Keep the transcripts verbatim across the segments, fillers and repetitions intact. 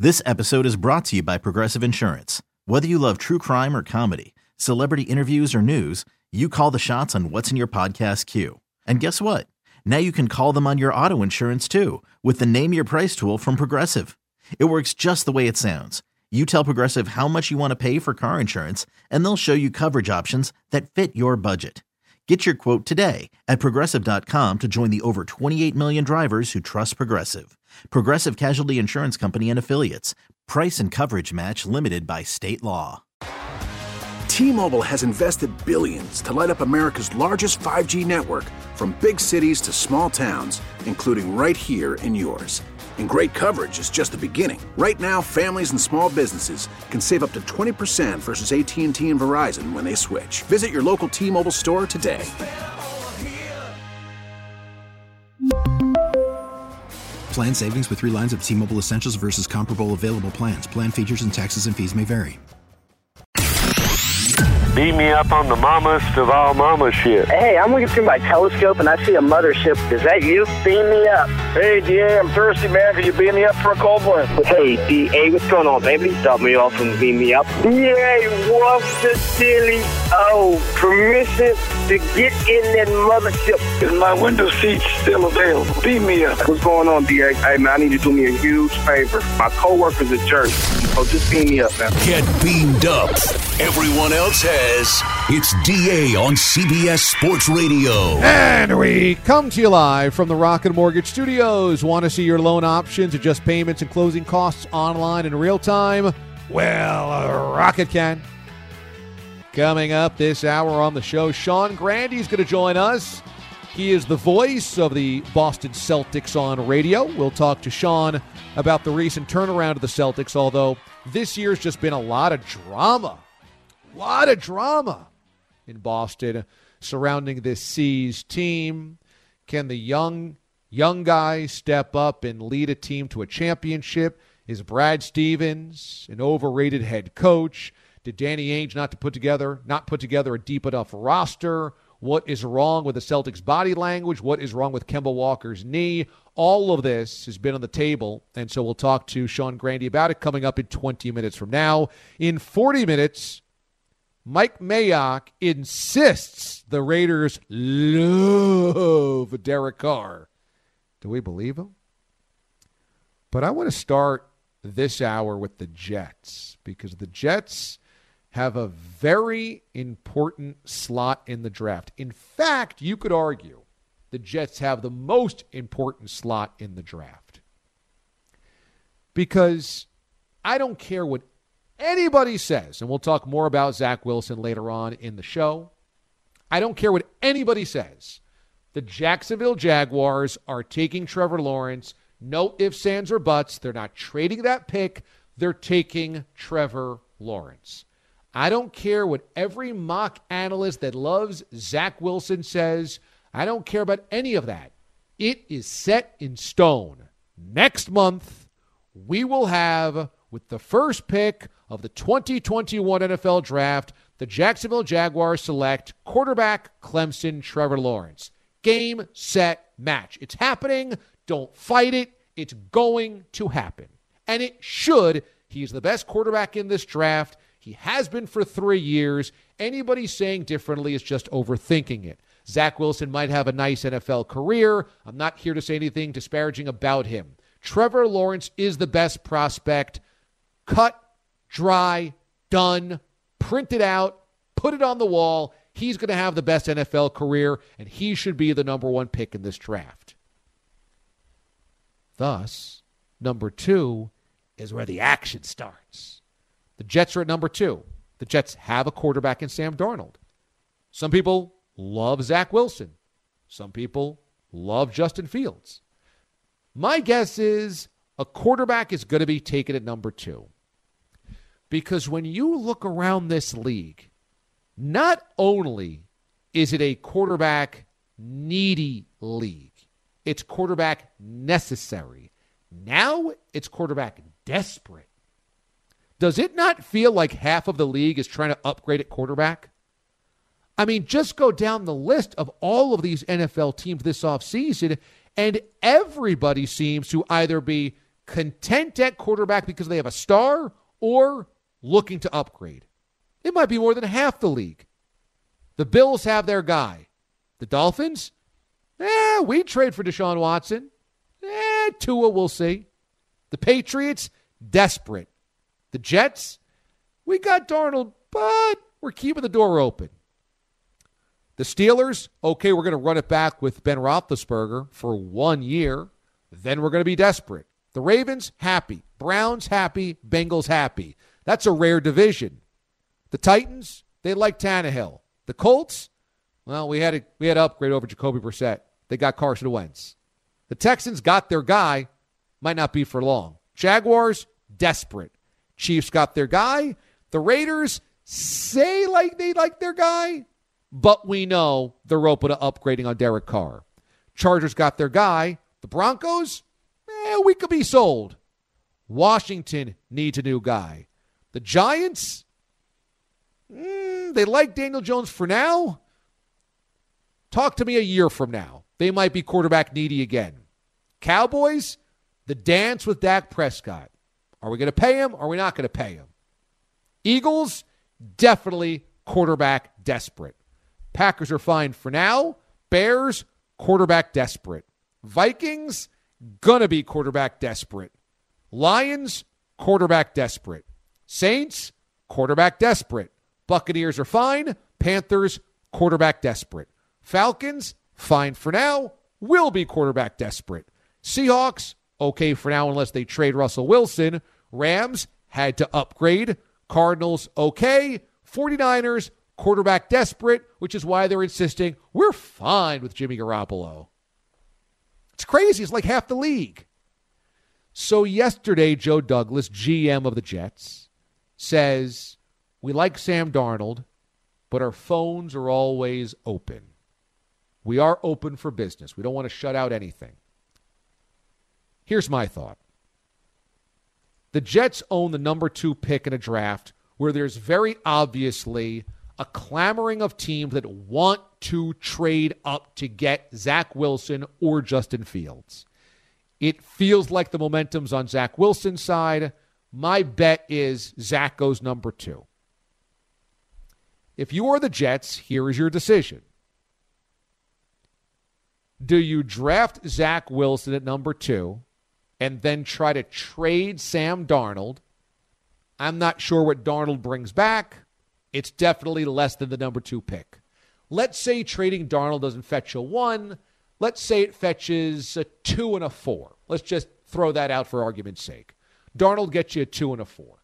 This episode is brought to you by Progressive Insurance. Whether you love true crime or comedy, celebrity interviews or news, you call the shots on what's in your podcast queue. And guess what? Now you can call them on your auto insurance too with the Name Your Price tool from Progressive. It works just the way it sounds. You tell Progressive how much you want to pay for car insurance, and they'll show you coverage options that fit your budget. Get your quote today at Progressive dot com to join the over twenty-eight million drivers who trust Progressive. Progressive Casualty Insurance Company and Affiliates. Price and coverage match limited by state law. T-Mobile has invested billions to light up America's largest five G network, from big cities to small towns, including right here in yours. And great coverage is just the beginning. Right now, families and small businesses can save up to twenty percent versus A T and T and Verizon when they switch. Visit your local T-Mobile store today. Plan savings with three lines of T-Mobile Essentials versus comparable available plans. Plan features and taxes and fees may vary. Beat me up on the mammast of all mama shit. Hey, I'm looking through my telescope and I see a mothership. Is that you? Beam me up. Hey, D A, I'm thirsty, man. Can you beam me up for a cold one? Hey, D A, what's going on, baby? Stop me off and beam me up. D A, what's the silly? Oh, permission to get in that mothership. Is my window seat still available? Beam me up. What's going on, D A? Hey, man, I need you to do me a huge favor. My coworker's a jerk. So just beam me up, man. Get beamed up. Everyone else has. It's D A on C B S Sports Radio. And we come to you live from the Rocket Mortgage Studios. Want to see your loan options, adjust payments and closing costs online in real time? Well, uh, Rocket can. Coming up this hour on the show, Sean Grande is going to join us. He is the voice of the Boston Celtics on radio. We'll talk to Sean about the recent turnaround of the Celtics, although this year's just been a lot of drama. A lot of drama in Boston surrounding this C's team. Can the young young guy step up and lead a team to a championship? Is Brad Stevens an overrated head coach? Did Danny Ainge not to put together not put together a deep enough roster? What is wrong with the Celtics' body language? What is wrong with Kemba Walker's knee? All of this has been on the table, and so we'll talk to Sean Grande about it coming up in twenty minutes from now. In forty minutes, Mike Mayock insists the Raiders love Derek Carr. Do we believe him? But I want to start this hour with the Jets, because the Jets have a very important slot in the draft. In fact, you could argue the Jets have the most important slot in the draft. Because I don't care what anybody says, and we'll talk more about Zach Wilson later on in the show. I don't care what anybody says. The Jacksonville Jaguars are taking Trevor Lawrence. No ifs, ands, or buts. They're not trading that pick. They're taking Trevor Lawrence. I don't care what every mock analyst that loves Zach Wilson says. I don't care about any of that. It is set in stone. Next month, we will have, with the first pick of the twenty twenty-one N F L Draft, the Jacksonville Jaguars select quarterback Clemson Trevor Lawrence. Game, set, match. It's happening. Don't fight it. It's going to happen. And it should. He's the best quarterback in this draft. He has been for three years. Anybody saying differently is just overthinking it. Zach Wilson might have a nice N F L career. I'm not here to say anything disparaging about him. Trevor Lawrence is the best prospect. Cut, dry, done, print it out, put it on the wall. He's going to have the best N F L career, and he should be the number one pick in this draft. Thus, number two is where the action starts. The Jets are at number two. The Jets have a quarterback in Sam Darnold. Some people love Zach Wilson. Some people love Justin Fields. My guess is a quarterback is going to be taken at number two. Because when you look around this league, not only is it a quarterback needy league, it's quarterback necessary. Now it's quarterback desperate. Does it not feel like half of the league is trying to upgrade at quarterback? I mean, just go down the list of all of these N F L teams this offseason, and everybody seems to either be content at quarterback because they have a star or looking to upgrade. It might be more than half the league. The Bills have their guy. The Dolphins? Eh, we trade for Deshaun Watson. Eh, Tua, we'll see. The Patriots? Desperate. The Jets? We got Darnold, but we're keeping the door open. The Steelers? Okay, we're going to run it back with Ben Roethlisberger for one year. Then we're going to be desperate. The Ravens? Happy. Browns? Happy. Bengals? Happy. That's a rare division. The Titans? They like Tannehill. The Colts? Well, we had a, we had to upgrade over Jacoby Brissett. They got Carson Wentz. The Texans got their guy. Might not be for long. Jaguars? Desperate. Chiefs got their guy. The Raiders say like they like their guy, but we know they're open to upgrading on Derek Carr. Chargers got their guy. The Broncos? Eh, we could be sold. Washington needs a new guy. The Giants? Mm, they like Daniel Jones for now. Talk to me a year from now. They might be quarterback needy again. Cowboys? The dance with Dak Prescott. Are we going to pay him or are we not going to pay him? Eagles? Definitely quarterback desperate. Packers are fine for now. Bears? Quarterback desperate. Vikings? Gonna be quarterback desperate. Lions? Quarterback desperate. Saints? Quarterback desperate. Buccaneers are fine. Panthers? Quarterback desperate. Falcons? Fine for now. Will be quarterback desperate. Seahawks? Okay for now unless they trade Russell Wilson. Rams? Had to upgrade. Cardinals? Okay. 49ers? Quarterback desperate, which is why they're insisting we're fine with Jimmy Garoppolo. It's crazy. It's like half the league. So yesterday, Joe Douglas, G M of the Jets, says, we like Sam Darnold, but our phones are always open. We are open for business. We don't want to shut out anything. Here's my thought. The Jets own the number two pick in a draft where there's very obviously a clamoring of teams that want to trade up to get Zach Wilson or Justin Fields. It feels like the momentum's on Zach Wilson's side. My bet is Zach goes number two. If you are the Jets, here is your decision. Do you draft Zach Wilson at number two and then try to trade Sam Darnold? I'm not sure what Darnold brings back. It's definitely less than the number two pick. Let's say trading Darnold doesn't fetch a one. Let's say it fetches a two and a four. Let's just throw that out for argument's sake. Darnold gets you a two and a four.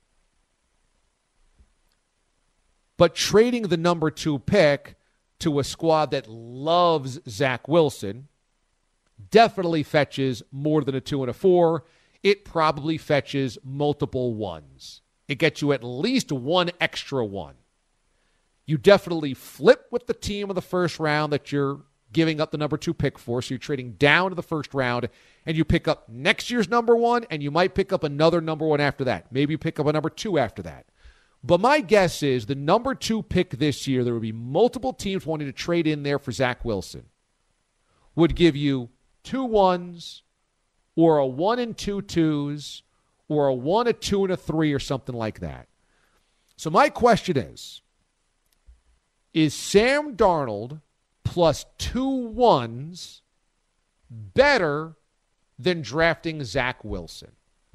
But trading the number two pick to a squad that loves Zach Wilson definitely fetches more than a two and a four. It probably fetches multiple ones. It gets you at least one extra one. You definitely flip with the team of the first round that you're giving up the number two pick for. So you're trading down to the first round, and you pick up next year's number one, and you might pick up another number one after that. Maybe you pick up a number two after that. But my guess is the number two pick this year, there would be multiple teams wanting to trade in there for Zach Wilson, would give you two ones or a one and two twos or a one, a two, and a three or something like that. So my question is, is Sam Darnold plus two ones better than drafting Zach Wilson?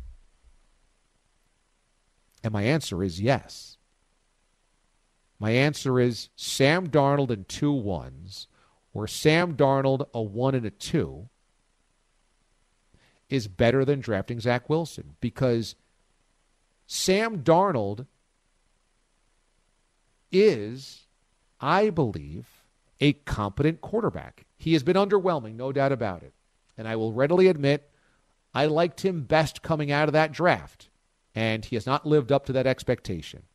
And my answer is yes. My answer is Sam Darnold and two ones, or Sam Darnold a one and a two, is better than drafting Zach Wilson, because Sam Darnold is, I believe, a competent quarterback. He has been underwhelming, no doubt about it. And I will readily admit, I liked him best coming out of that draft, and he has not lived up to that expectation.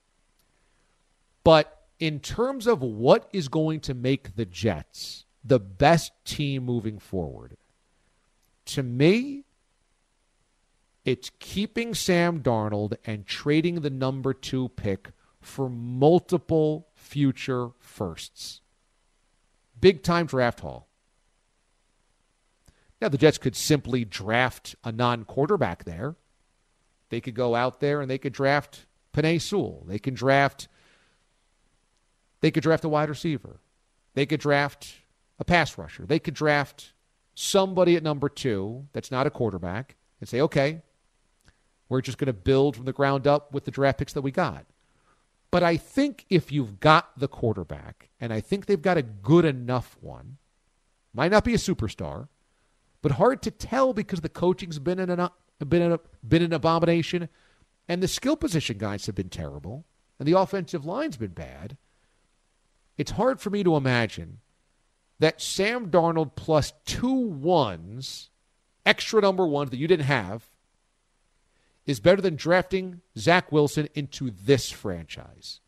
But in terms of what is going to make the Jets the best team moving forward, to me, it's keeping Sam Darnold and trading the number two pick for multiple future firsts. Big time draft haul. Now, the Jets could simply draft a non-quarterback there. They could go out there and they could draft Penei Sewell. They can draft they could draft a wide receiver. They could draft a pass rusher. They could draft somebody at number two that's not a quarterback and say, okay, we're just going to build from the ground up with the draft picks that we got. But I think if you've got the quarterback, and I think they've got a good enough one, might not be a superstar, but hard to tell because the coaching's been an, been an, been an abomination, and the skill position guys have been terrible, and the offensive line's been bad. It's hard for me to imagine that Sam Darnold plus two ones, extra number ones that you didn't have, is better than drafting Zach Wilson into this franchise.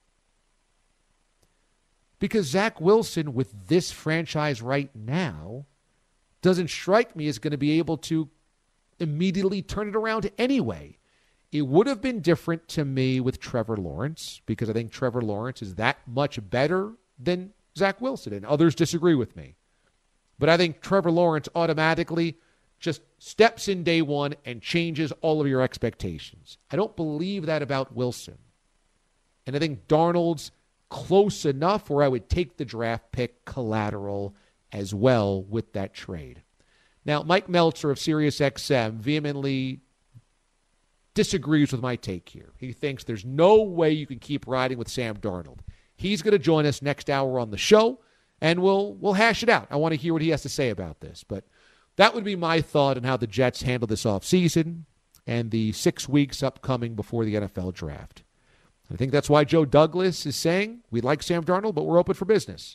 Because Zach Wilson with this franchise right now doesn't strike me as going to be able to immediately turn it around anyway. It would have been different to me with Trevor Lawrence because I think Trevor Lawrence is that much better than Zach Wilson, and others disagree with me. But I think Trevor Lawrence automatically just steps in day one and changes all of your expectations. I don't believe that about Wilson. And I think Darnold's close enough where I would take the draft pick collateral as well with that trade. Now, Mike Meltzer of SiriusXM vehemently disagrees with my take here. He thinks there's no way you can keep riding with Sam Darnold. He's going to join us next hour on the show, and we'll we'll hash it out. I want to hear what he has to say about this. But that would be my thought on how the Jets handle this offseason and the six weeks upcoming before the N F L draft. I think that's why Joe Douglas is saying we like Sam Darnold, but we're open for business.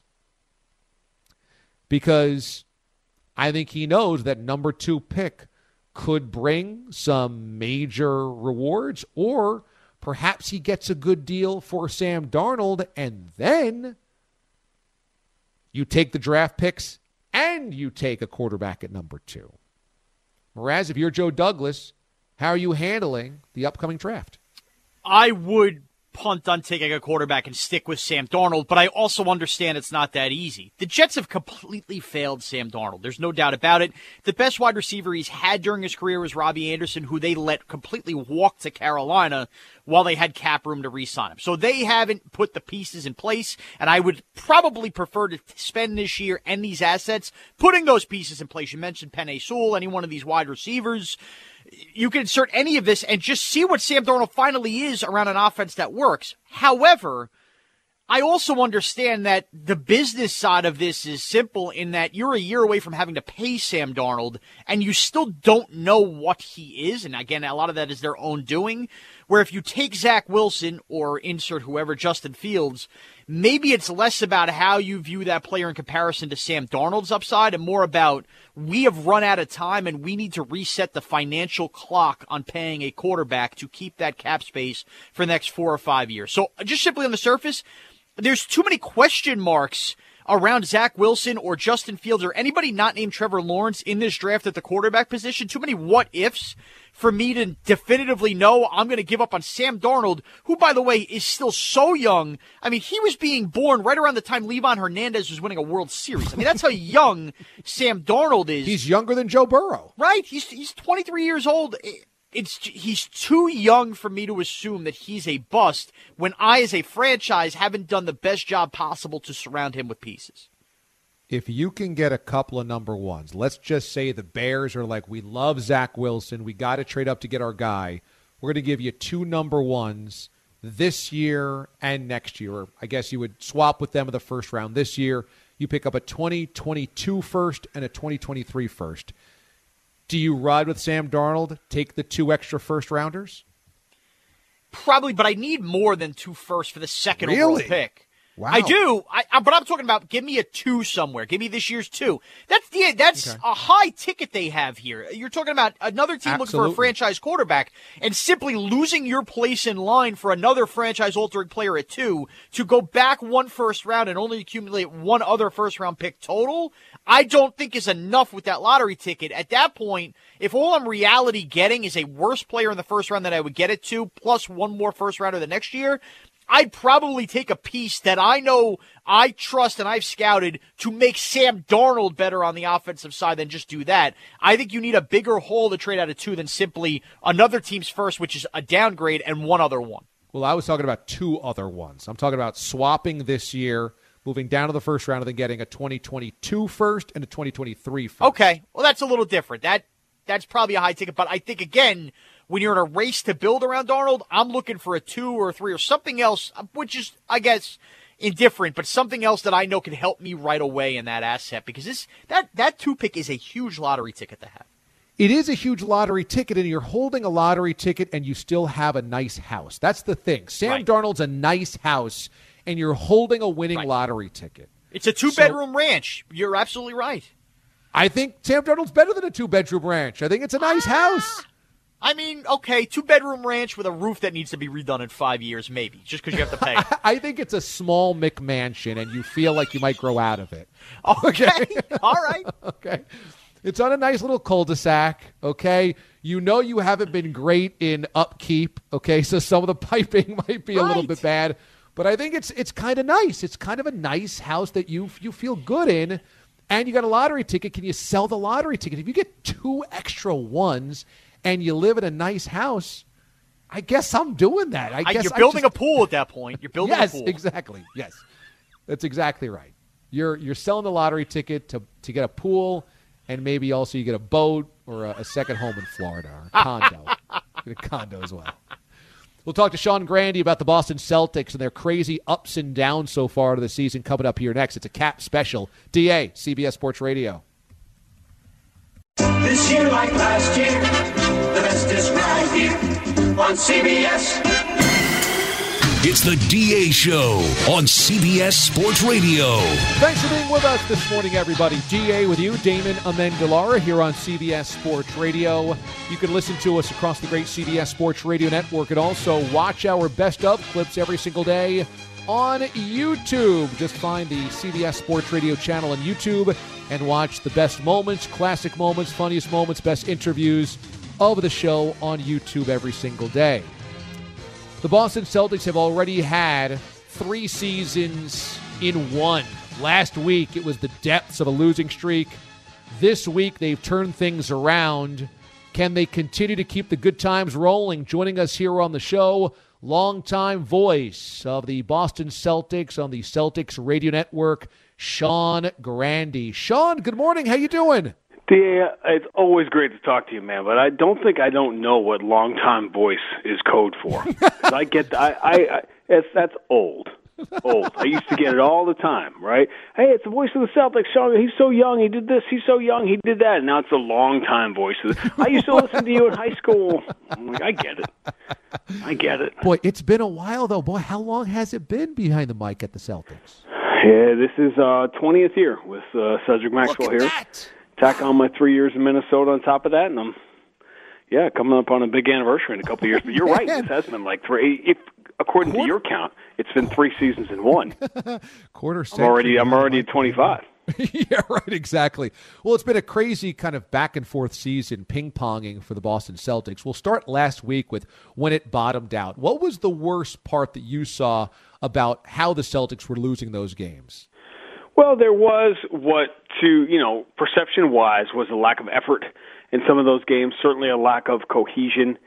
Because I think he knows that number two pick could bring some major rewards, or perhaps he gets a good deal for Sam Darnold, and then you take the draft picks and you take a quarterback at number two. Whereas if you're Joe Douglas, how are you handling the upcoming draft? I would punt on taking a quarterback and stick with Sam Darnold, but I also understand it's not that easy. The Jets have completely failed Sam Darnold. There's no doubt about it. The best wide receiver he's had during his career was Robbie Anderson, who they let completely walk to Carolina while they had cap room to re-sign him. So they haven't put the pieces in place, and I would probably prefer to spend this year and these assets putting those pieces in place. You mentioned Penei Sewell, any one of these wide receivers. You can insert any of this and just see what Sam Darnold finally is around an offense that works. However, I also understand that the business side of this is simple in that you're a year away from having to pay Sam Darnold, and you still don't know what he is. And again, a lot of that is their own doing, where if you take Zach Wilson or insert whoever, Justin Fields, maybe it's less about how you view that player in comparison to Sam Darnold's upside and more about we have run out of time and we need to reset the financial clock on paying a quarterback to keep that cap space for the next four or five years. So just simply on the surface, there's too many question marks around Zach Wilson or Justin Fields or anybody not named Trevor Lawrence in this draft at the quarterback position. Too many what-ifs for me to definitively know I'm going to give up on Sam Darnold, who, by the way, is still so young. I mean, he was being born right around the time Levon Hernandez was winning a World Series. I mean, that's how young Sam Darnold is. He's younger than Joe Burrow. Right. He's he's twenty-three years old. It's he's too young for me to assume that he's a bust when I, as a franchise, haven't done the best job possible to surround him with pieces. If you can get a couple of number ones, let's just say the Bears are like, we love Zach Wilson, we got to trade up to get our guy. We're going to give you two number ones this year and next year. I guess you would swap with them in the first round this year. You pick up a twenty twenty-two first and a twenty twenty-three first. Do you ride with Sam Darnold, take the two extra first-rounders? Probably, but I need more than two firsts for the second really? overall pick. Wow. I do, I, I, but I'm talking about give me a two somewhere. Give me this year's two. That's the that's okay. A high ticket they have here. You're talking about another team Absolutely. looking for a franchise quarterback and simply losing your place in line for another franchise-altering player at two to go back one first round and only accumulate one other first-round pick total, I don't think is enough with that lottery ticket. At that point, if all I'm reality getting is a worse player in the first round than I would get it to, plus one more first rounder the next year, I'd probably take a piece that I know I trust and I've scouted to make Sam Darnold better on the offensive side than just do that. I think you need a bigger hole to trade out of two than simply another team's first, which is a downgrade, and one other one. Well, I was talking about two other ones. I'm talking about swapping this year, moving down to the first round, and then getting a twenty twenty-two first and a twenty twenty-three first. Okay, well, that's a little different. That That's probably a high ticket, but I think, again, when you're in a race to build around Darnold, I'm looking for a two or a three or something else, which is, I guess, indifferent, but something else that I know can help me right away in that asset, because this that, that two pick is a huge lottery ticket to have. It is a huge lottery ticket, and you're holding a lottery ticket, and you still have a nice house. That's the thing. Sam Right. Darnold's a nice house, and you're holding a winning Right. lottery ticket. It's a two-bedroom so, ranch. You're absolutely right. I think Sam Darnold's better than a two-bedroom ranch. I think it's a nice ah, house. I mean, okay, two-bedroom ranch with a roof that needs to be redone in five years, maybe, just because you have to pay. I think it's a small McMansion, and you feel like you might grow out of it. Okay, all right. Okay. It's on a nice little cul-de-sac, okay? You know you haven't been great in upkeep, okay? So some of the piping might be a right. little bit bad. But I think it's it's kind of nice. It's kind of a nice house that you you feel good in, and you got a lottery ticket. Can you sell the lottery ticket? If you get two extra ones and you live in a nice house, I guess I'm doing that. I, I guess You're building just, a pool at that point. You're building yes, a pool. Yes, exactly. Yes, that's exactly right. You're you're selling the lottery ticket to to get a pool. And maybe also you get a boat or a, a second home in Florida or a condo. Get a condo as well. We'll talk to Sean Grande about the Boston Celtics and their crazy ups and downs so far of the season coming up here next. It's a cap special. D A, C B S Sports Radio. This year like last year, the best is right here on C B S. It's the D A Show on C B S Sports Radio. Thanks for being with us this morning, everybody. D A with you, Damon Amendolara, here on C B S Sports Radio. You can listen to us across the great C B S Sports Radio network and also watch our best of clips every single day on YouTube. Just find the C B S Sports Radio channel on YouTube and watch the best moments, classic moments, funniest moments, best interviews of the show on YouTube every single day. The Boston Celtics have already had three seasons in one. Last week, it was the depths of a losing streak. This week, they've turned things around. Can they continue to keep the good times rolling? Joining us here on the show, longtime voice of the Boston Celtics on the Celtics Radio Network, Sean Grande. Sean, good morning. How you doing? D A, it's always great to talk to you, man, but I don't think I don't know what long-time voice is code for. I get, I, I, I it's, that's old, old. I used to get it all the time, right? Hey, it's the voice of the Celtics. Sean, he's so young, he did this. He's so young, he did that. And now it's the long-time voice. I used to listen to you in high school. I'm like, I get it. I get it. Boy, it's been a while, though. Boy, how long has it been behind the mic at the Celtics? Yeah, this is uh twentieth year with uh, Cedric Maxwell here. That. Tack on my three years in Minnesota on top of that, and I'm, yeah, coming up on a big anniversary in a couple of years. But you're right, this has been like three. If according Quarter? to your count, it's been three seasons in one. Quarter century. I'm already, I'm already at twenty-five. Yeah, right, exactly. Well, it's been a crazy kind of back and forth season, ping-ponging for the Boston Celtics. We'll start last week with when it bottomed out. What was the worst part that you saw about how the Celtics were losing those games? Well, there was what, to you know, perception-wise, was a lack of effort in some of those games, certainly a lack of cohesion,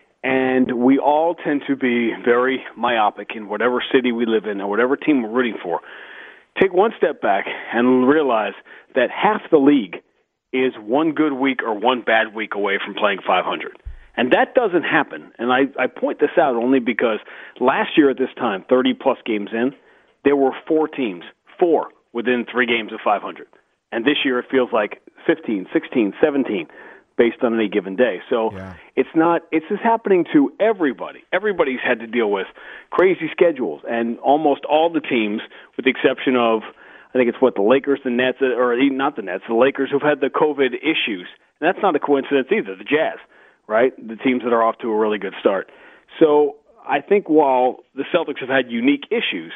and we all tend to be very myopic in whatever city we live in or whatever team we're rooting for. Take one step back and realize that half the league is one good week or one bad week away from playing five hundred. And that doesn't happen. And I, I point this out only because last year at this time, thirty-plus games in, there were four teams, four, within three games of five hundred. And this year it feels like fifteen, sixteen, seventeen based on any given day. So yeah. it's not, it's just happening to everybody. Everybody's had to deal with crazy schedules, and almost all the teams, with the exception of, I think it's what, the Lakers, the Nets, or not the Nets, the Lakers who've had the COVID issues. And that's not a coincidence either, the Jazz, right? The teams that are off to a really good start. So I think while the Celtics have had unique issues,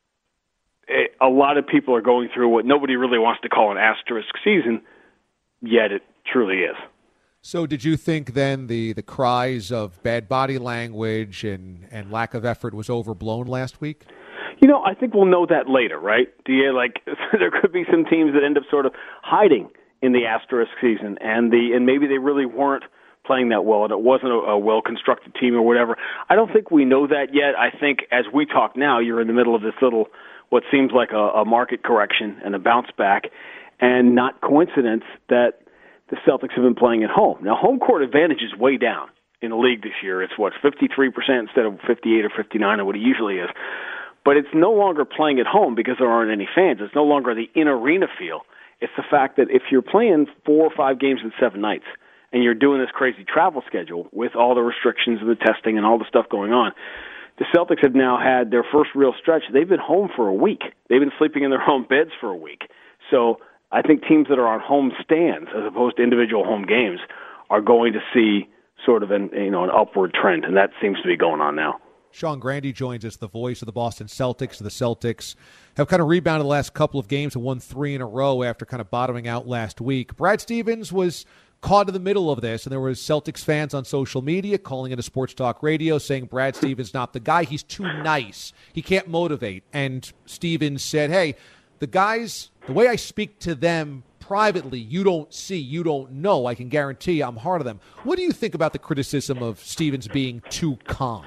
a lot of people are going through what nobody really wants to call an asterisk season, yet it truly is. So did you think then the, the cries of bad body language and, and lack of effort was overblown last week? You know, I think we'll know that later, right? Do you, like, there could be some teams that end up sort of hiding in the asterisk season, and the and maybe they really weren't playing that well, and it wasn't a, a well-constructed team or whatever. I don't think we know that yet. I think as we talk now, you're in the middle of this little, what seems like a, a market correction and a bounce back, and not coincidence that the Celtics have been playing at home. Now, home court advantage is way down in the league this year. It's, what, fifty-three percent instead of fifty-eight or fifty-nine or what it usually is. But it's no longer playing at home because there aren't any fans. It's no longer the in-arena feel. It's the fact that if you're playing four or five games in seven nights and you're doing this crazy travel schedule with all the restrictions and the testing and all the stuff going on, the Celtics have now had their first real stretch. They've been home for a week. They've been sleeping in their home beds for a week. So I think teams that are on home stands as opposed to individual home games are going to see sort of an, you know, an upward trend, and that seems to be going on now. Sean Grandy joins us, the voice of the Boston Celtics. The Celtics have kind of rebounded the last couple of games and won three in a row after kind of bottoming out last week. Brad Stevens was caught in the middle of this, and there was Celtics fans on social media calling into sports talk radio saying Brad Stevens not the guy. He's too nice. He can't motivate. And Stevens said, hey, the guys, the way I speak to them privately, you don't see, you don't know. I can guarantee you I'm hard on them. What do you think about the criticism of Stevens being too calm?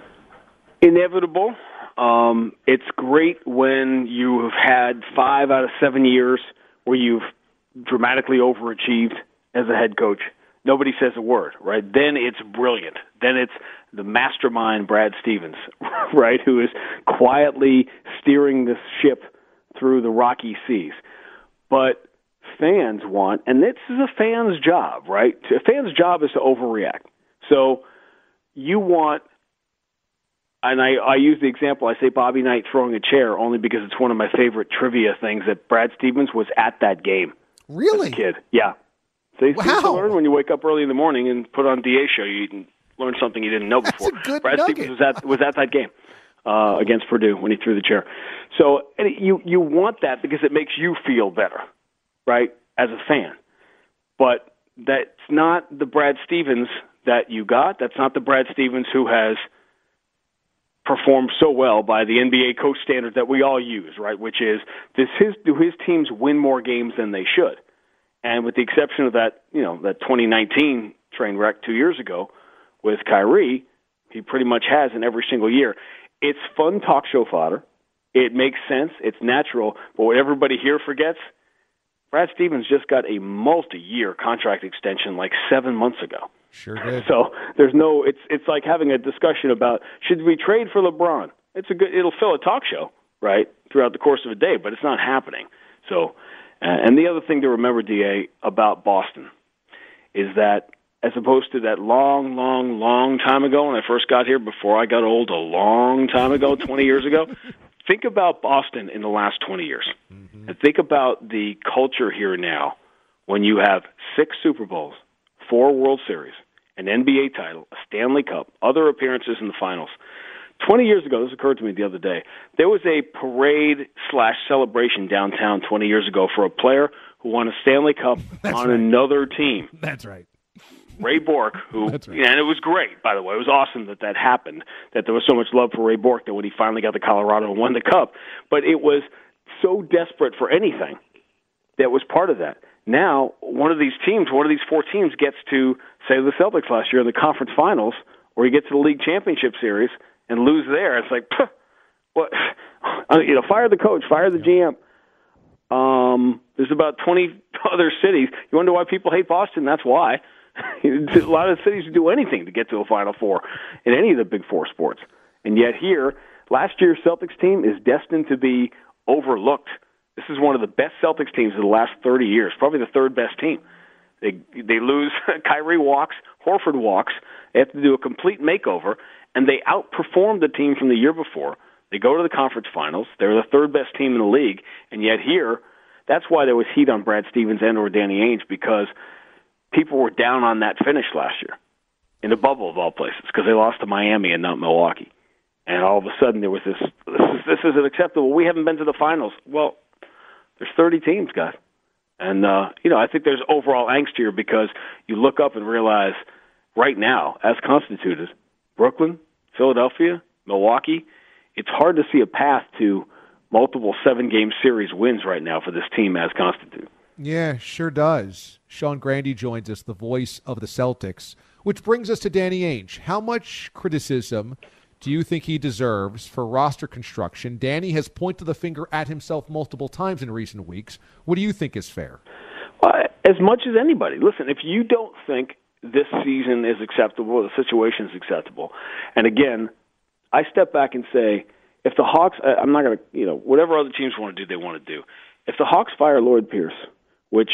Inevitable. Um, it's great when you have had five out of seven years where you've dramatically overachieved as a head coach. Nobody says a word, right? Then it's brilliant. Then it's the mastermind Brad Stevens, right, who is quietly steering this ship through the rocky seas. But fans want, and this is a fan's job, right? A fan's job is to overreact. So you want, and I, I use the example, I say Bobby Knight throwing a chair only because it's one of my favorite trivia things, that Brad Stevens was at that game. Really? As a kid. Yeah. So you wow. learn when you wake up early in the morning and put on D A show, you can learn something you didn't know before. That's a good Brad nugget. Stevens was at, was at that game uh, against Purdue when he threw the chair. So and it, you, you want that because it makes you feel better, right, as a fan. But that's not the Brad Stevens that you got. That's not the Brad Stevens who has performed so well by the N B A coach standards that we all use, right, which is, does his, do his teams win more games than they should? And with the exception of that, you know, that twenty nineteen train wreck two years ago with Kyrie, he pretty much has in every single year. It's fun talk show fodder. It makes sense. It's natural. But what everybody here forgets, Brad Stevens just got a multi-year contract extension like seven months ago. Sure did. So there's no, it's it's like having a discussion about, should we trade for LeBron? It's a good, it'll fill a talk show, right, throughout the course of a day, but it's not happening. So, uh, and the other thing to remember, D A, about Boston is that as opposed to that long, long, long time ago when I first got here, before I got old, a long time ago, twenty years ago, think about Boston in the last twenty years. Mm-hmm. And think about the culture here now when you have six Super Bowls, four World Series, an N B A title, a Stanley Cup, other appearances in the finals. twenty years ago, this occurred to me the other day, there was a parade slash celebration downtown twenty years ago for a player who won a Stanley Cup on right. another team. That's right. Ray Bork, who, That's right. and it was great, by the way. It was awesome that that happened, that there was so much love for Ray Bork that when he finally got to Colorado and won the Cup. But it was so desperate for anything that was part of that. Now, one of these teams, one of these four teams gets to, say, the Celtics last year in the conference finals, or you get to the league championship series and lose there. It's like, Puh, what? You know, fire the coach, fire the G M. Um, there's about twenty other cities. You wonder why people hate Boston? That's why. A lot of cities do anything to get to a Final Four in any of the big four sports. And yet here, last year's Celtics team is destined to be overlooked. This is one of the best Celtics teams of the last thirty years, probably the third best team. They they lose, Kyrie walks, Horford walks, they have to do a complete makeover, and they outperformed the team from the year before. They go to the conference finals. They're the third best team in the league, and yet here, that's why there was heat on Brad Stevens and or Danny Ainge, because people were down on that finish last year in the bubble of all places because they lost to Miami and not Milwaukee. And all of a sudden there was this, this is, this is unacceptable. We haven't been to the finals. Well, there's thirty teams, guys. And, uh, you know, I think there's overall angst here because you look up and realize right now, as constituted, Brooklyn, Philadelphia, Milwaukee, it's hard to see a path to multiple seven-game series wins right now for this team as constituted. Yeah, sure does. Sean Grandy joins us, the voice of the Celtics, which brings us to Danny Ainge. How much criticism do you think he deserves for roster construction? Danny has pointed the finger at himself multiple times in recent weeks. What do you think is fair? Well, as much as anybody. Listen, if you don't think this season is acceptable, the situation is acceptable, and again, I step back and say, if the Hawks, I'm not going to, you know, whatever other teams want to do, they want to do. If the Hawks fire Lloyd Pierce, which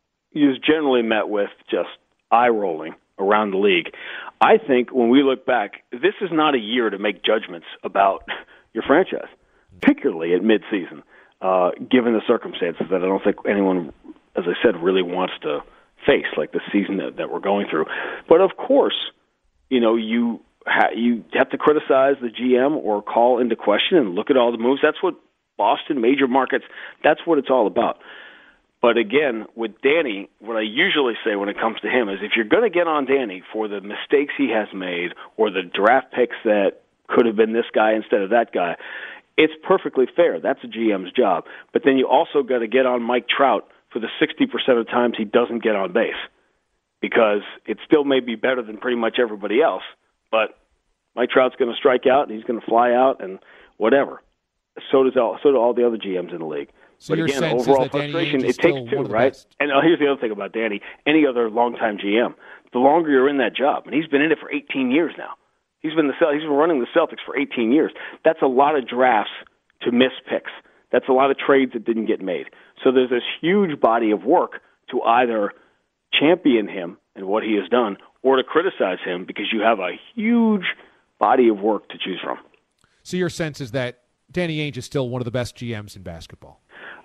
is generally met with just eye-rolling around the league, I think when we look back, this is not a year to make judgments about your franchise, particularly at midseason, uh, given the circumstances that I don't think anyone, as I said, really wants to face, like the season that, that we're going through. But of course, you know, you ha- you have to criticize the G M or call into question and look at all the moves. That's what Boston, major markets, that's what it's all about. But again, with Danny, what I usually say when it comes to him is if you're going to get on Danny for the mistakes he has made or the draft picks that could have been this guy instead of that guy, it's perfectly fair. That's a G M's job. But then you also got to get on Mike Trout for the sixty percent of times he doesn't get on base, because it still may be better than pretty much everybody else, but Mike Trout's going to strike out and he's going to fly out and whatever. So does all, so do all the other G Ms in the league. So but your again, sense overall is that Danny frustration, Ainge is it takes still two, one of the right? best. And uh, here's the other thing about Danny. Any other longtime G M, the longer you're in that job, and he's been in it for eighteen years now. He's been the he's been running the Celtics for eighteen years. That's a lot of drafts to miss picks. That's a lot of trades that didn't get made. So there's this huge body of work to either champion him and what he has done, or to criticize him because you have a huge body of work to choose from. So your sense is that Danny Ainge is still one of the best G Ms in basketball?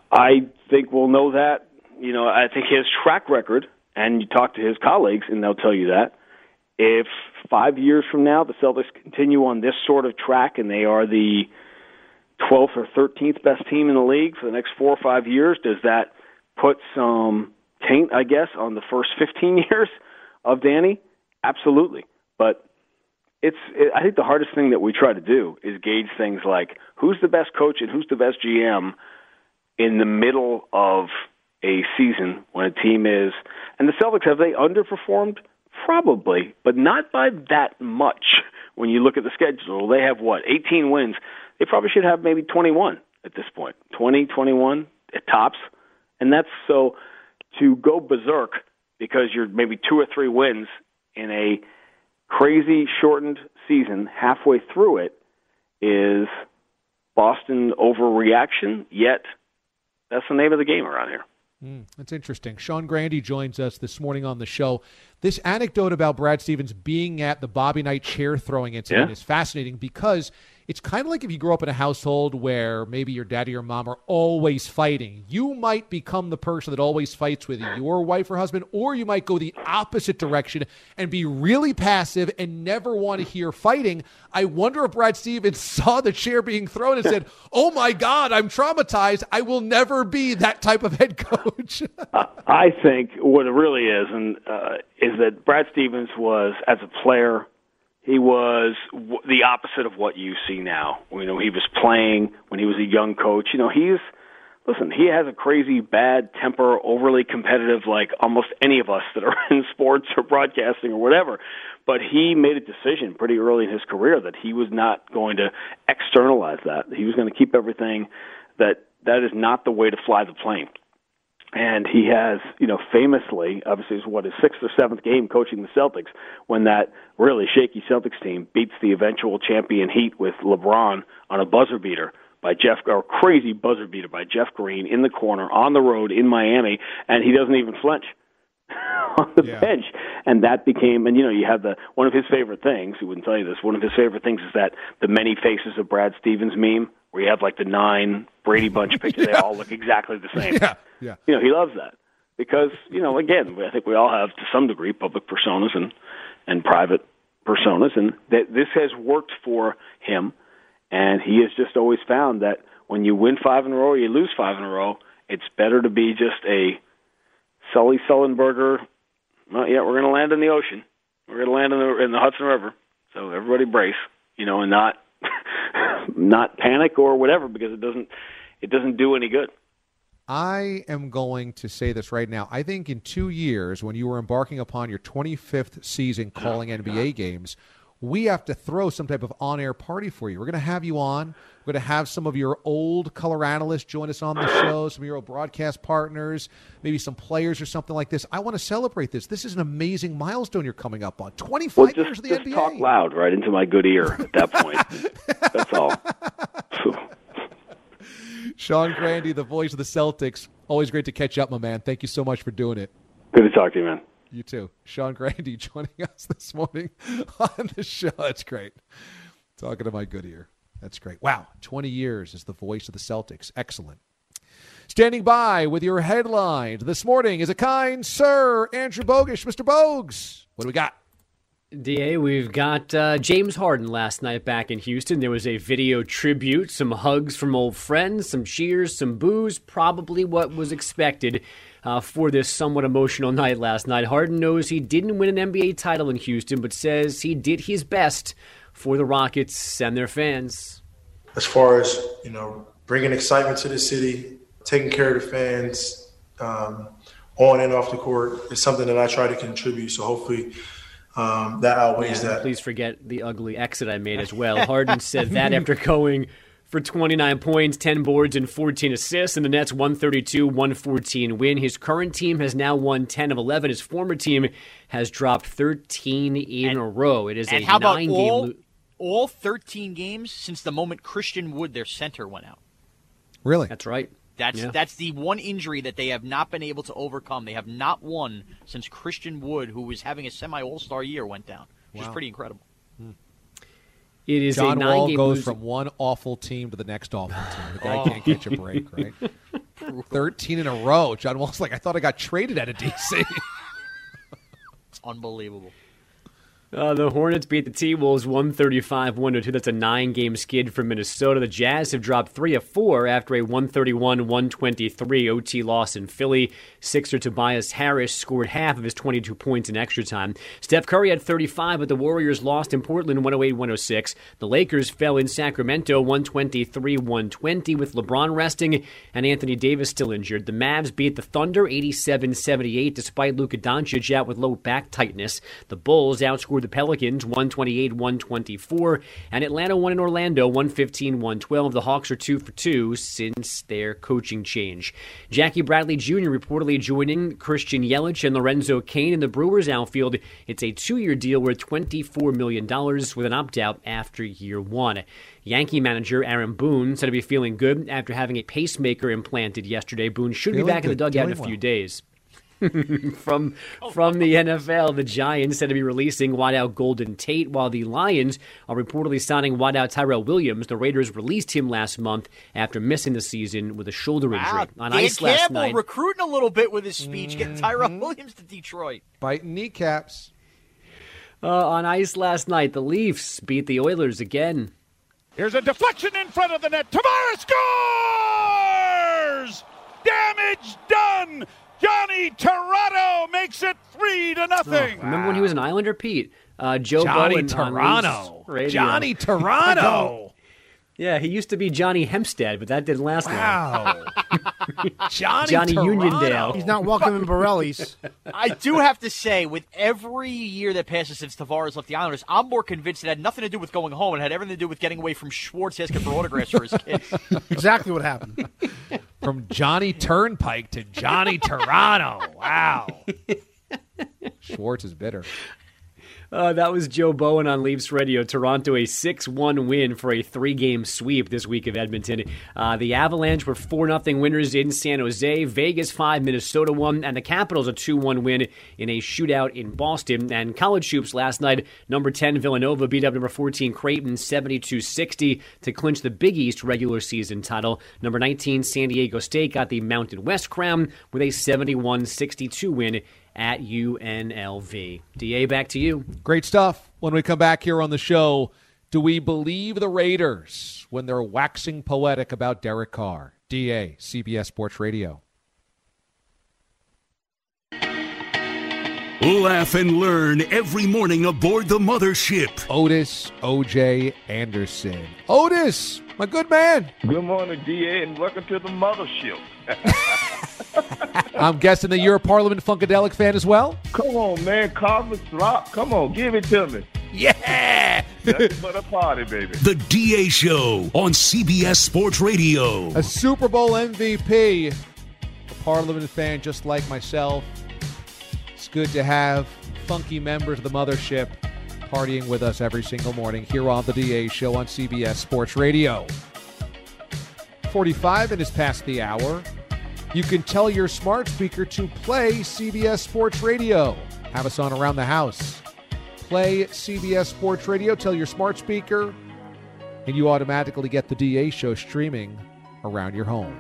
I think we'll know that. You know, I think his track record, and you talk to his colleagues, and they'll tell you that, if five years from now the Celtics continue on this sort of track and they are the twelfth or thirteenth best team in the league for the next four or five years, does that put some taint, I guess, on the first fifteen years of Danny? Absolutely. But it's it, I think the hardest thing that we try to do is gauge things like who's the best coach and who's the best G M in the middle of a season when a team is, and the Celtics, have they underperformed? Probably, but not by that much. When you look at the schedule, they have, what, eighteen wins. They probably should have maybe twenty-one at this point, twenty, twenty-one at tops. And that's so to go berserk because you're maybe two or three wins in a crazy shortened season halfway through it is Boston overreaction, yet that's the name of the game around here. Mm, that's interesting. Sean Grandy joins us this morning on the show. This anecdote about Brad Stevens being at the Bobby Knight chair throwing incident yeah. is fascinating because it's kind of like if you grow up in a household where maybe your dad or your mom are always fighting. You might become the person that always fights with your wife or husband, or you might go the opposite direction and be really passive and never want to hear fighting. I wonder if Brad Stevens saw the chair being thrown and said, oh my God, I'm traumatized. I will never be that type of head coach. I think what it really is, and uh, is that Brad Stevens was, as a player, he was w- the opposite of what you see now. You know, he was playing when he was a young coach. You know, he's, listen, he has a crazy bad temper, overly competitive, like almost any of us that are in sports or broadcasting or whatever. But he made a decision pretty early in his career that he was not going to externalize that. He was going to keep everything that that is not the way to fly the plane. And he has, you know, famously, obviously, it's what, his sixth or seventh game coaching the Celtics when that really shaky Celtics team beats the eventual champion Heat with LeBron on a buzzer beater by Jeff, or crazy buzzer beater by Jeff Green in the corner on the road in Miami, and he doesn't even flinch on the yeah. bench. And that became, and you know, you have the, one of his favorite things, he wouldn't tell you this, one of his favorite things is that the many faces of Brad Stevens meme, where you have like the nine Brady Bunch pictures, yeah. they all look exactly the same. Yeah, yeah. You know, he loves that because, you know, again, I think we all have to some degree public personas and, and private personas, and that this has worked for him, and he has just always found that when you win five in a row or you lose five in a row, it's better to be just a Sully Sullenberger, well, yeah, we're going to land in the ocean. We're going to land in the in the Hudson River. So everybody brace, you know, and not not panic or whatever, because it doesn't it doesn't do any good. I am going to say this right now. I think in two years, when you were embarking upon your twenty-fifth season calling oh, N B A God. games, we have to throw some type of on-air party for you. We're going to have you on. We're going to have some of your old color analysts join us on the show, some of your old broadcast partners, maybe some players or something like this. I want to celebrate this. This is an amazing milestone you're coming up on. twenty-five well, just, years of the just N B A. Talk loud right into my good ear at that point. That's all. Sean Grande, the voice of the Celtics. Always great to catch up, my man. Thank you so much for doing it. Good to talk to you, man. You too. Sean Grande joining us this morning on the show. That's great. Talking to my good ear. That's great. Wow, twenty years as the voice of the Celtics. Excellent. Standing by with your headlines this morning is a kind Sir Andrew Bogusch. Mister Bogues, what do we got? D A, we've got uh, James Harden last night back in Houston. There was a video tribute, some hugs from old friends, some cheers, some boos, probably what was expected uh, for this somewhat emotional night last night. Harden knows he didn't win an N B A title in Houston, but says he did his best for the Rockets and their fans. As far as, you know, bringing excitement to the city, taking care of the fans, um, on and off the court, is something that I try to contribute. So hopefully um, that outweighs yeah, that. Please forget the ugly exit I made as well. Harden said that after going for twenty-nine points, ten boards, and fourteen assists, and the Nets' one thirty-two one fourteen win. His current team has now won ten of eleven. His former team has dropped thirteen in and, a row. It is and a how about nine-game all, lo- all thirteen games since the moment Christian Wood, their center, went out. Really? That's right. That's yeah. that's the one injury that they have not been able to overcome. They have not won since Christian Wood, who was having a semi-all-star year, went down, which wow. is pretty incredible. Hmm. It is John a Wall nine-game goes losing- from one awful team to the next awful team. The guy Oh. can't catch a break, right? thirteen in a row. John Wall's like, I thought I got traded out of D C. It's unbelievable. Uh, the Hornets beat the T-Wolves one thirty-five one oh two. That's a nine-game skid for Minnesota. The Jazz have dropped three of four after a one thirty-one one twenty-three O T loss in Philly. Sixer Tobias Harris scored half of his twenty-two points in extra time. Steph Curry had thirty-five, but the Warriors lost in Portland one oh eight one oh six. The Lakers fell in Sacramento one twenty-three one twenty with LeBron resting and Anthony Davis still injured. The Mavs beat the Thunder eighty-seven seventy-eight despite Luka Doncic out with low back tightness. The Bulls outscored the Pelicans one twenty-eight one twenty-four, and Atlanta won in Orlando one fifteen one twelve. The Hawks are two for two since their coaching change. Jackie Bradley Junior reportedly joining Christian Yelich and Lorenzo Cain in the Brewers outfield. It's a two-year deal worth twenty-four million dollars with an opt-out after year one. Yankee manager Aaron Boone said to be feeling good after having a pacemaker implanted yesterday. Boone should feeling be back good. in the dugout Doing in a few well. days. from from the N F L, the Giants said to be releasing wideout Golden Tate, while the Lions are reportedly signing wideout Tyrell Williams. The Raiders released him last month after missing the season with a shoulder Wow. injury. On Dan ice last Campbell night, recruiting a little bit with his speech, Mm-hmm. getting Tyrell Williams to Detroit. Biting kneecaps. uh, on ice last night, the Leafs beat the Oilers again. Here's a deflection in front of the net. Tavares scores! Damage done! Johnny Toronto makes it three to nothing. Oh, remember when he was an Islander, Pete? Uh, Joe Johnny Bowen Toronto. on Leafs radio. Johnny Toronto. Yeah, he used to be Johnny Hempstead, but that didn't last Wow. Johnny, Johnny Toronto. Uniondale. He's not welcome in Borelli's. I do have to say, with every year that passes since Tavares left the Islanders, I'm more convinced it had nothing to do with going home. It had everything to do with getting away from Schwartz asking for autographs for his kids. Exactly what happened. From Johnny Turnpike to Johnny Toronto. Wow. Schwartz is bitter. Uh, that was Joe Bowen on Leafs Radio. Toronto, a six one win for a three-game sweep this week of Edmonton. Uh, the Avalanche were four nothing winners in San Jose. Vegas five, Minnesota one, and the Capitals a two one win in a shootout in Boston. And college hoops last night, number ten Villanova beat up number fourteen Creighton seventy-two sixty to clinch the Big East regular season title. Number nineteen San Diego State got the Mountain West crown with a seventy-one sixty-two win at U N L V. D A, back to you. Great stuff. When we come back here on the show, do we believe the Raiders when they're waxing poetic about Derek Carr? D A, C B S Sports Radio. Laugh and learn every morning aboard the mothership. Otis O J Anderson. Otis, my good man. Good morning, D A, and welcome to the mothership. I'm guessing that you're a Parliament Funkadelic fan as well? Come on, man. Carver Slop. Come on, give it to me. Yeah! Nothing but a party, baby. The D A Show on C B S Sports Radio. A Super Bowl M V P, a Parliament fan just like myself. It's good to have funky members of the mothership partying with us every single morning here on the D A Show on C B S Sports Radio. forty-five minutes past the hour. You can tell your smart speaker to play C B S Sports Radio. Have us on around the house. Play C B S Sports Radio. Tell your smart speaker, and you automatically get the D A Show streaming around your home.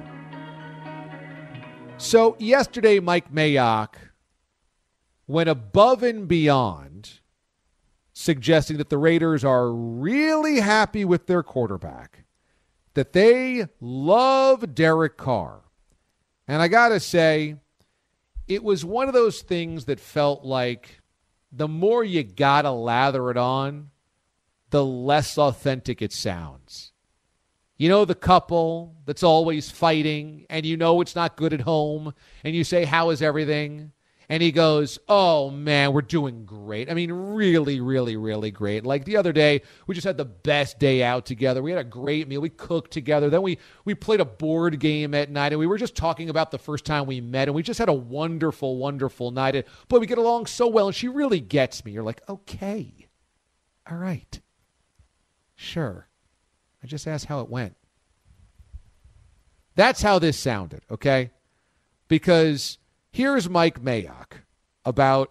So yesterday, Mike Mayock went above and beyond, suggesting that the Raiders are really happy with their quarterback, that they love Derek Carr. And I got to say, it was one of those things that felt like the more you got to lather it on, the less authentic it sounds. You know the couple that's always fighting, and you know it's not good at home, and you say, how is everything? And he goes, oh, man, we're doing great. I mean, really, really, really great. Like the other day, we just had the best day out together. We had a great meal. We cooked together. Then we, we played a board game at night, and we were just talking about the first time we met, and we just had a wonderful, wonderful night. And, boy, we get along so well, and she really gets me. You're like, okay, all right, sure. I just asked how it went. That's how this sounded, okay? Because here's Mike Mayock about,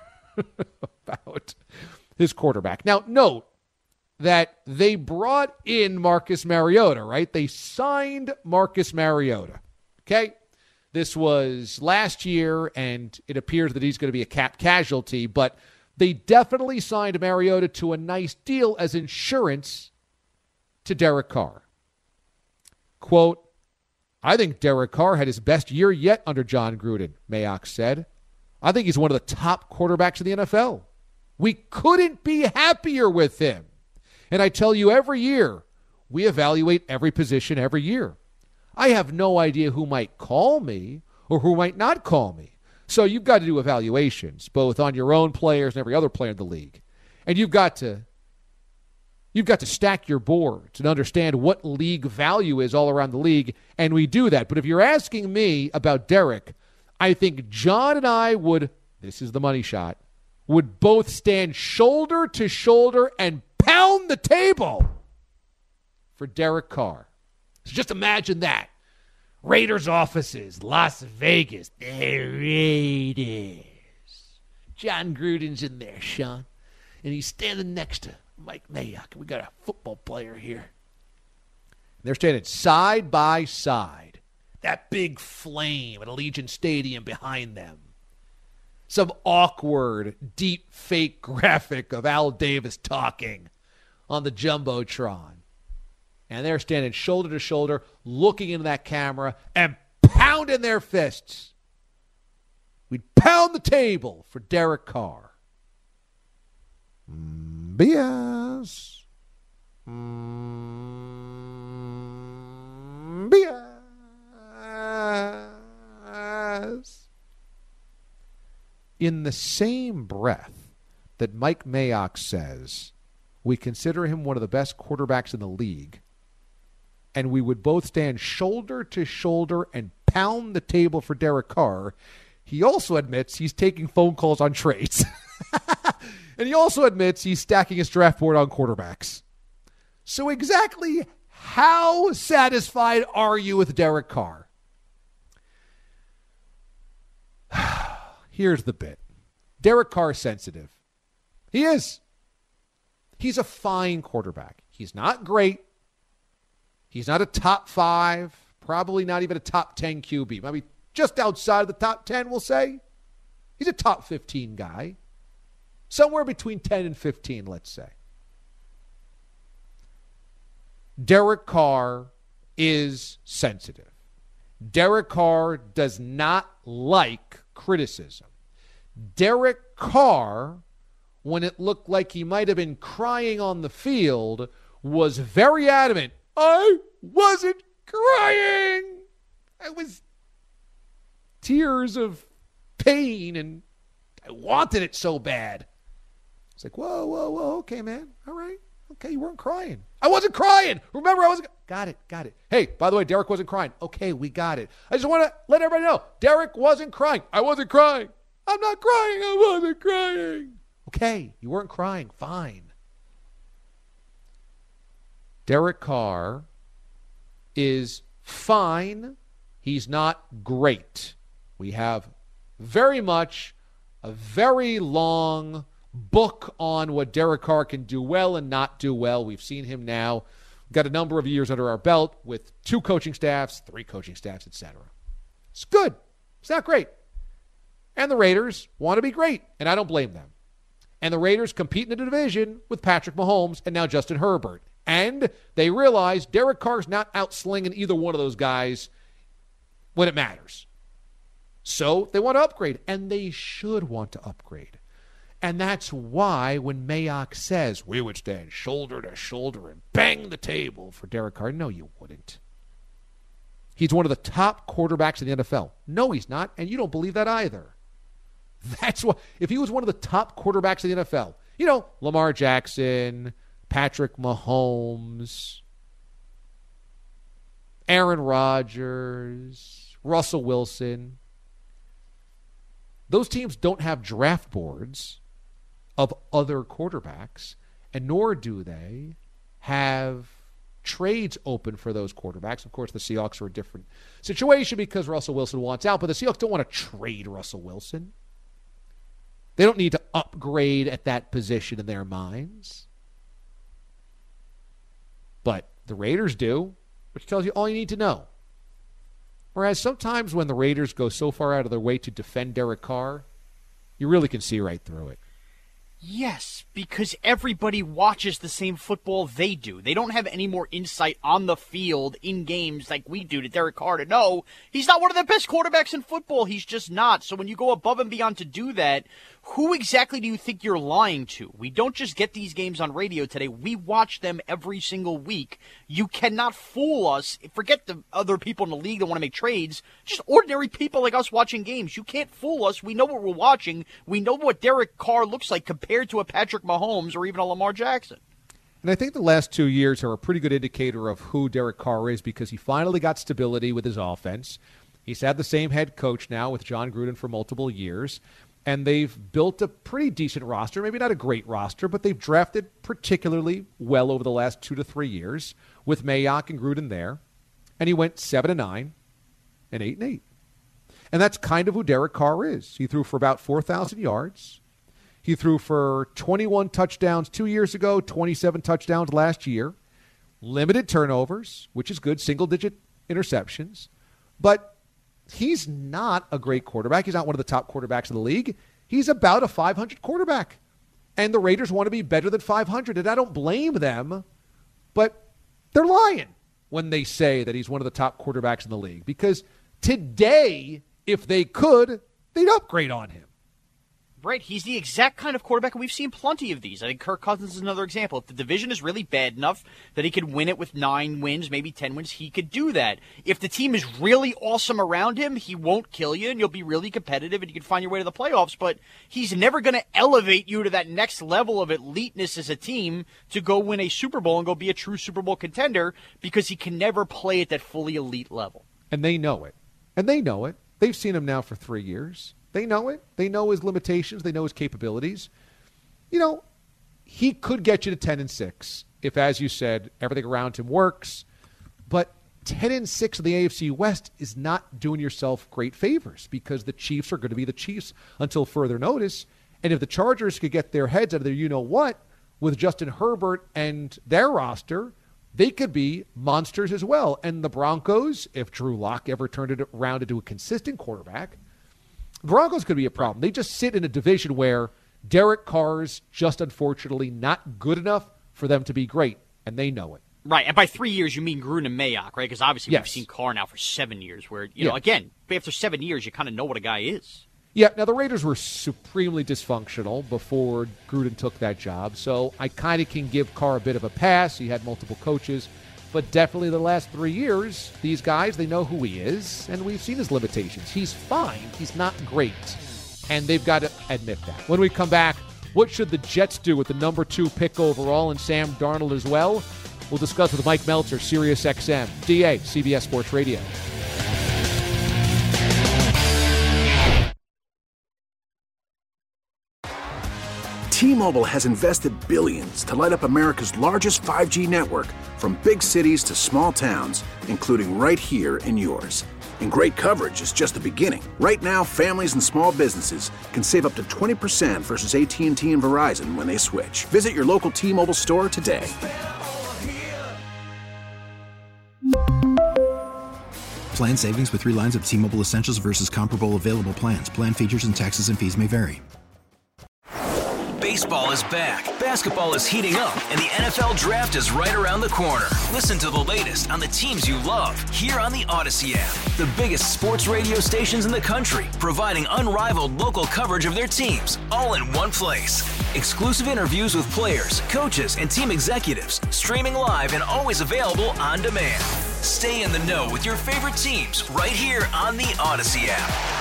about his quarterback. Now, note that they brought in Marcus Mariota, right? They signed Marcus Mariota, okay? This was last year, and it appears that he's going to be a cap casualty, but they definitely signed Mariota to a nice deal as insurance to Derek Carr. Quote, I think Derek Carr had his best year yet under John Gruden, Mayock said. I think he's one of the top quarterbacks in the N F L. We couldn't be happier with him. And I tell you, every year, we evaluate every position every year. I have no idea who might call me or who might not call me. So you've got to do evaluations, both on your own players and every other player in the league. And you've got to You've got to stack your boards and understand what league value is all around the league, and we do that. But if you're asking me about Derek, I think John and I would, this is the money shot, would both stand shoulder to shoulder and pound the table for Derek Carr. So just imagine that. Raiders offices, Las Vegas, the Raiders. John Gruden's in there, Sean, and he's standing next to Mike Mayock. We got a football player here. They're standing side by side. That big flame at Allegiant Stadium behind them. Some awkward, deep fake graphic of Al Davis talking on the Jumbotron. And they're standing shoulder to shoulder, looking into that camera and pounding their fists. We'd pound the table for Derek Carr. B S. Mm, B S. In the same breath that Mike Mayock says we consider him one of the best quarterbacks in the league, and we would both stand shoulder to shoulder and pound the table for Derek Carr, he also admits he's taking phone calls on trades. And he also admits he's stacking his draft board on quarterbacks. So exactly how satisfied are you with Derek Carr? Here's the bit. Derek Carr's sensitive. He is. He's a fine quarterback. He's not great. He's not a top five, probably not even a top ten Q B. Maybe just outside of the top ten, we'll say. He's a top fifteen guy. Somewhere between ten and fifteen, let's say. Derek Carr is sensitive. Derek Carr does not like criticism. Derek Carr, when it looked like he might have been crying on the field, was very adamant. I wasn't crying. I was tears of pain, and I wanted it so bad. It's like, whoa, whoa, whoa, okay, man. All right. Okay, you weren't crying. I wasn't crying. Remember, I wasn't. Got it, got it. Hey, by the way, Derek wasn't crying. Okay, we got it. I just want to let everybody know, Derek wasn't crying. I wasn't crying. I'm not crying. I wasn't crying. Okay, you weren't crying. Fine. Derek Carr is fine. He's not great. We have very much a very long book on what Derek Carr can do well and not do well. We've seen him now. We've got a number of years under our belt with two coaching staffs, three coaching staffs, et cetera. It's good. It's not great. And the Raiders want to be great, and I don't blame them. And the Raiders compete in a division with Patrick Mahomes and now Justin Herbert. And they realize Derek Carr's not outslinging either one of those guys when it matters. So they want to upgrade, and they should want to upgrade. And that's why when Mayock says, we would stand shoulder to shoulder and bang the table for Derek Carr, no, you wouldn't. He's one of the top quarterbacks in the N F L. No, he's not, and you don't believe that either. That's why, if he was one of the top quarterbacks in the N F L, you know, Lamar Jackson, Patrick Mahomes, Aaron Rodgers, Russell Wilson, those teams don't have draft boards of other quarterbacks, and nor do they have trades open for those quarterbacks. Of course, the Seahawks are a different situation because Russell Wilson wants out, but the Seahawks don't want to trade Russell Wilson. They don't need to upgrade at that position in their minds. But the Raiders do, which tells you all you need to know. Whereas sometimes when the Raiders go so far out of their way to defend Derek Carr, you really can see right through it. Yes, because everybody watches the same football they do. They don't have any more insight on the field in games like we do to Derek Carr to know he's not one of the best quarterbacks in football. He's just not. So when you go above and beyond to do that, who exactly do you think you're lying to? We don't just get these games on radio today. We watch them every single week. You cannot fool us. Forget the other people in the league that want to make trades. Just ordinary people like us watching games. You can't fool us. We know what we're watching. We know what Derek Carr looks like compared to a Patrick Mahomes or even a Lamar Jackson. And I think the last two years are a pretty good indicator of who Derek Carr is because he finally got stability with his offense. He's had the same head coach now with John Gruden for multiple years. And they've built a pretty decent roster, maybe not a great roster, but they've drafted particularly well over the last two to three years with Mayock and Gruden there. And he went seven and nine and eight and eight. And that's kind of who Derek Carr is. He threw for about four thousand yards. He threw for twenty-one touchdowns two years ago, twenty-seven touchdowns last year. Limited turnovers, which is good, single-digit interceptions. But he's not a great quarterback. He's not one of the top quarterbacks in the league. He's about a five hundred quarterback. And the Raiders want to be better than five hundred. And I don't blame them, but they're lying when they say that he's one of the top quarterbacks in the league. Because today, if they could, they'd upgrade on him. Right, he's the exact kind of quarterback, and we've seen plenty of these. I think Kirk Cousins is another example. If the division is really bad enough that he could win it with nine wins, maybe ten wins, he could do that. If the team is really awesome around him, he won't kill you, and you'll be really competitive, and you can find your way to the playoffs, but he's never going to elevate you to that next level of eliteness as a team to go win a Super Bowl and go be a true Super Bowl contender because he can never play at that fully elite level. And they know it. And they know it. They've seen him now for three years. They know it. They know his limitations. They know his capabilities. You know, he could get you to ten and six if, as you said, everything around him works. But ten and six in the A F C West is not doing yourself great favors because the Chiefs are going to be the Chiefs until further notice. And if the Chargers could get their heads out of their you-know-what with Justin Herbert and their roster, they could be monsters as well. And the Broncos, if Drew Lock ever turned it around into a consistent quarterback, Broncos could be a problem. They just sit in a division where Derek Carr's just unfortunately not good enough for them to be great, and they know it. Right, and by three years you mean Gruden and Mayock, right? Because obviously yes. we've seen Carr now for seven years where, you yeah. know, again, after seven years you kind of know what a guy is. Yeah, now the Raiders were supremely dysfunctional before Gruden took that job, so I kind of can give Carr a bit of a pass. He had multiple coaches, but definitely the last three years, these guys, they know who he is, and we've seen his limitations. He's fine. He's not great, and they've got to admit that. When we come back, what should the Jets do with the number two pick overall and Sam Darnold as well? We'll discuss with Mike Meltzer, Sirius X M, D A, C B S Sports Radio. T-Mobile has invested billions to light up America's largest five G network, from big cities to small towns, including right here in yours. And great coverage is just the beginning. Right now, families and small businesses can save up to twenty percent versus A T and T and Verizon when they switch. Visit your local T-Mobile store today. Plan savings with three lines of T-Mobile Essentials versus comparable available plans. Plan features and taxes and fees may vary. Baseball is back, basketball is heating up, and the N F L Draft is right around the corner. Listen to the latest on the teams you love here on the Odyssey app. The biggest sports radio stations in the country, providing unrivaled local coverage of their teams, all in one place. Exclusive interviews with players, coaches, and team executives, streaming live and always available on demand. Stay in the know with your favorite teams right here on the Odyssey app.